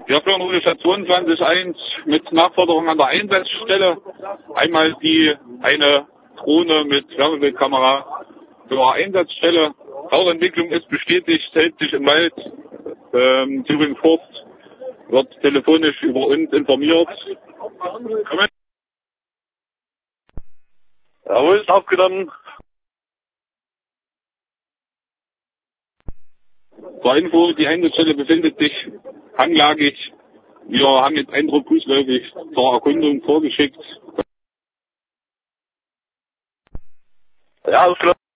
Wir führen Ruhestadt 22.1 mit Nachforderungen an der Einsatzstelle. Einmal eine Drohne mit Wärmebildkamera zur Einsatzstelle. Rauchentwicklung ist bestätigt, hält sich im Wald. Thüringen Forst wird telefonisch über uns informiert. Jawohl, ist aufgenommen. Zur Info, die Einsatzstelle befindet sich hanglagig. Wir haben jetzt Eindruck fußläufig zur Erkundung vorgeschickt. Ja, alles klar.